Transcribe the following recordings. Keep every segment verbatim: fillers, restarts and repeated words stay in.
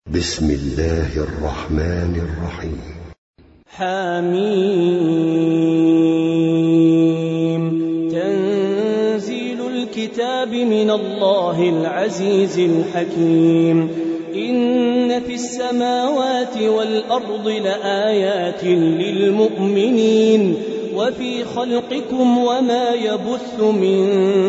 بسم الله الرحمن الرحيم. حميم. تنزيل الكتاب من الله العزيز الحكيم. إن في السماوات والأرض لآيات للمؤمنين وفي خلقكم وما يبث من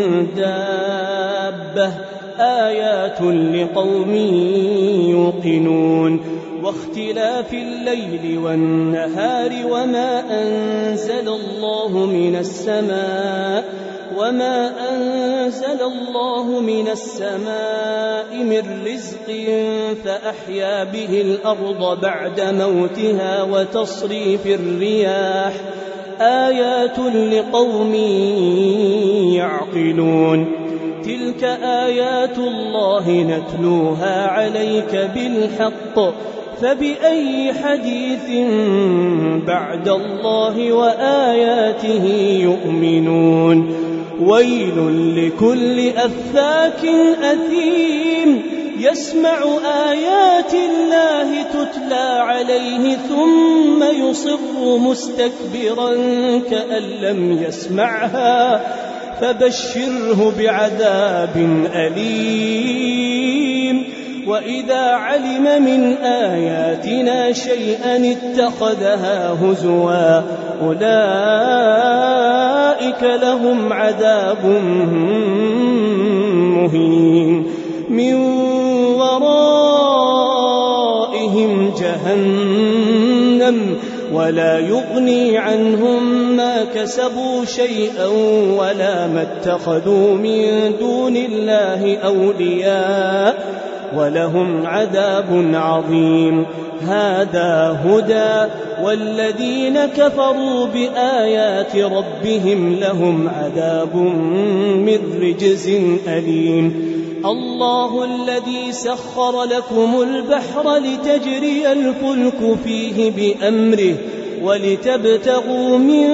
دابة آيات لقوم يوقنون. واختلاف الليل والنهار وما أنزل الله من السماء وما أنزل الله من السماء من رزق فأحيا به الأرض بعد موتها وتصريف الرياح آيات لقوم يعقلون. تلك آيات الله نتلوها عليك بالحق فبأي حديث بعد الله وآياته يؤمنون. ويل لكل أفاك أثيم يسمع آيات الله تتلى عليه ثم يصر مستكبرا كأن لم يسمعها فبشره بعذاب أليم. وإذا علم من آياتنا شيئا اتخذها هزوا أولئك لهم عذاب مهين من ورائهم جهنم ولا يغني عنهم ما كسبوا شيئا ولا ما اتخذوا من دون الله أولياء ولهم عذاب عظيم. هذا هدى والذين كفروا بآيات ربهم لهم عذاب من رجز أليم. الله الذي سخر لكم البحر لتجري الفلك فيه بأمره ولتبتغوا من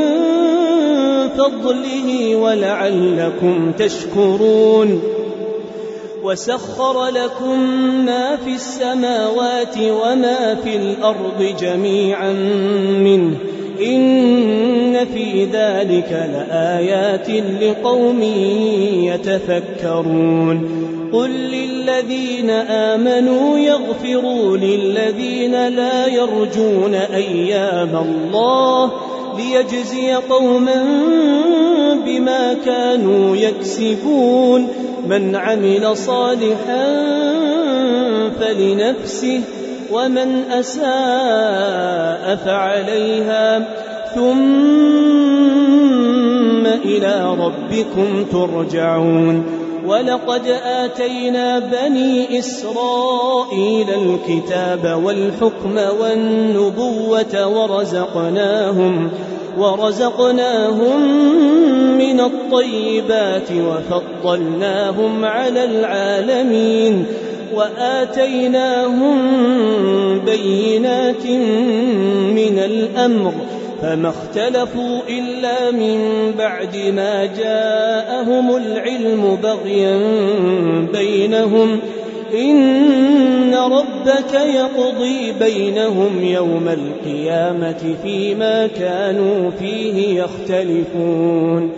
فضله ولعلكم تشكرون. وسخر لكم ما في السماوات وما في الأرض جميعا منه إن في ذلك لآيات لقوم يتفكرون. قل للذين آمنوا يغفروا للذين لا يرجون أيام الله ليجزي قوما بما كانوا يكسبون. من عمل صالحا فلنفسه ومن أساء فعليها ثم إلى ربكم ترجعون. ولقد آتينا بني إسرائيل الكتاب والحكم والنبوة ورزقناهم ورزقناهم من الطيبات وفضلناهم على العالمين وآتيناهم بينات من الأمر فما اختلفوا إلا من بعد ما جاءهم العلم بغيا بينهم. إن ربك يقضي بينهم يوم القيامة فيما كانوا فيه يختلفون.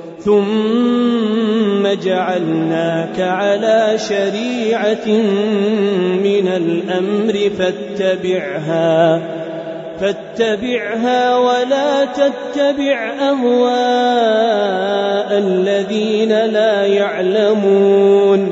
ثم جعلناك على شريعة من الأمر فاتبعها فاتبعها ولا تتبع أهواء الذين لا يعلمون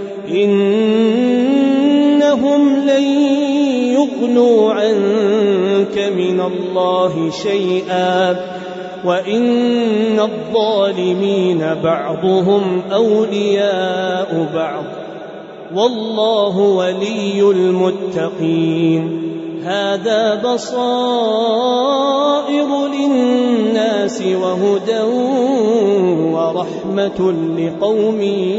إنهم لن يغنوا عنك من الله شيئا وإن الظالمين بعضهم أولياء بعض والله ولي المتقين. هذا بصائر للناس وهدى ورحمة لقوم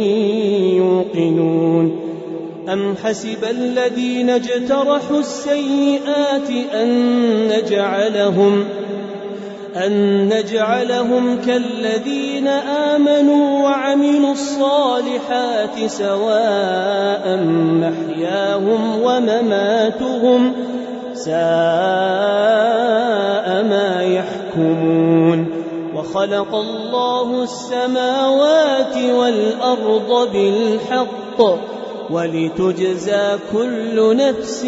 يوقنون. أم حسب الذين اجترحوا السيئات أن نجعلهم أن نجعلهم كالذين آمنوا وعملوا الصالحات سواء محياهم ومماتهم ساء ما يحكمون. وخلق الله السماوات والأرض بالحق ولتجزى كل نفس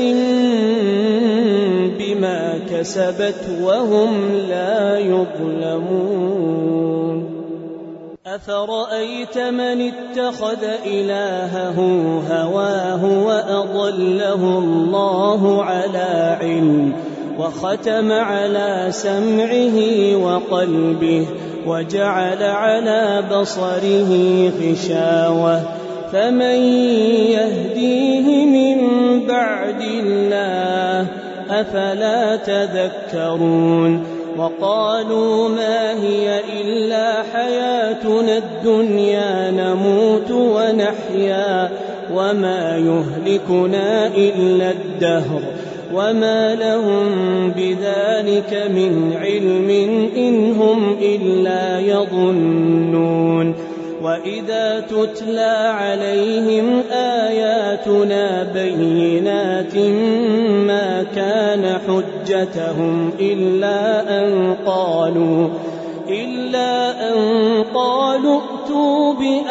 بما كسبت وهم لا يظلمون. أفرأيت من اتخذ إلهه هواه وأضله الله على علم وختم على سمعه وقلبه وجعل على بصره غشاوة فمن يهديه من بعد الله أفلا تذكرون. وقالوا ما هي إلا حياتنا الدنيا نموت ونحيا وما يهلكنا إلا الدهر وما لهم بذلك من علم إن هم إلا يظنون. وإذا تتلى عليهم آياتنا بينات ما كان حجتهم إلا أن قالوا إلا أن قالوا ائتوا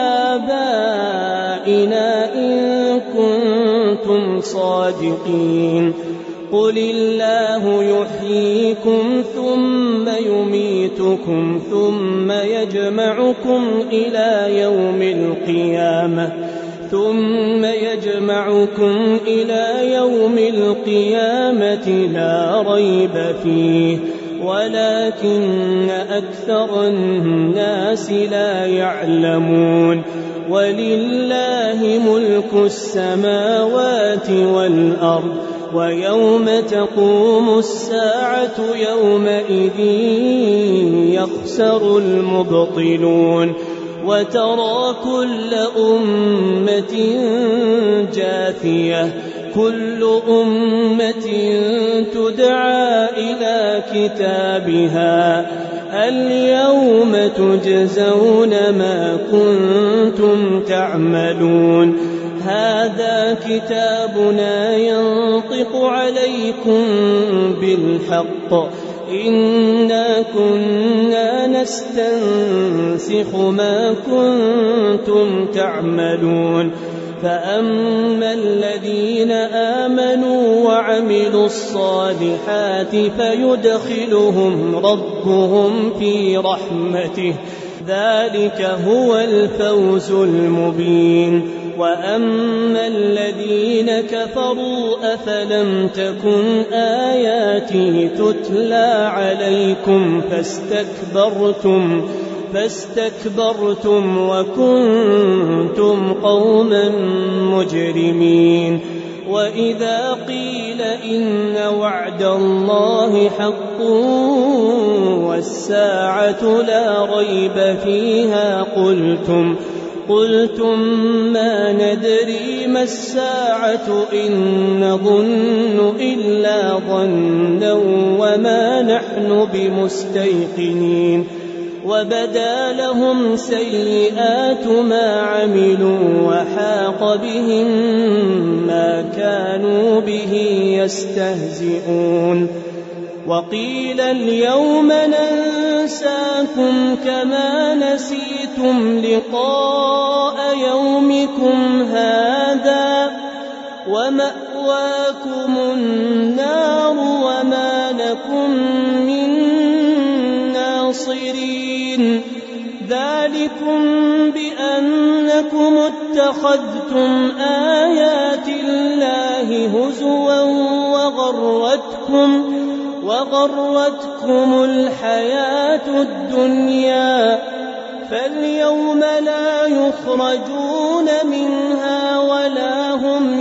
بآبائنا إن كنتم صادقين. قل الله يحييكم ثم يميتكم ثم يجمعكم إلى يوم القيامة ثم يجمعكم إلى يوم القيامة لا ريب فيه ولكن أكثر الناس لا يعلمون. ولله ملك السماوات والأرض ويوم تقوم الساعة يومئذ يخسر المبطلون. وترى كل أمة جاثية كل أمة تدعى إلى كتابها اليوم تجزون ما كنتم تعملون. هذا كتابنا ينطق عليكم بالحق إنا كنا نستنسخ ما كنتم تعملون. فأما الذين آمنوا وعملوا الصالحات فيدخلهم ربهم في رحمته ذلك هو الفوز المبين. وأما الذين كفروا أفلم تكن آياتي تتلى عليكم فاستكبرتم فاستكبرتم وكنتم قوما مجرمين. وإذا قيل إن وعد الله حق والساعة لا ريب فيها قلتم قلتم ما ندري ما الساعة إن نظن إلا ظنا وما نحن بمستيقنين. وبدا لهم سيئات ما عملوا وحاق بهم ما كانوا به يستهزئون. وقيل اليوم ننساكم كما نسيتم لقاء يومكم هذا ومأواكم النار وما لكم من ناصرين. ذلكم بأنكم اتخذتم آيات الله هزوا وغرتكم وغرتكم الحياة الدنيا فاليوم لا يخرجون منها ولا هم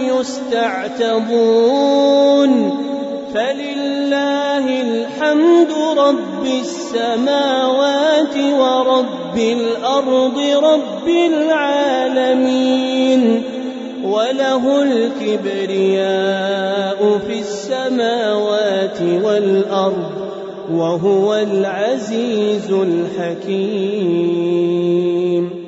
يستعتبون. فلله الحمد رب السماوات ورب الأرض رب العالمين وله الكبرياء في السماوات والأرض وهو العزيز الحكيم.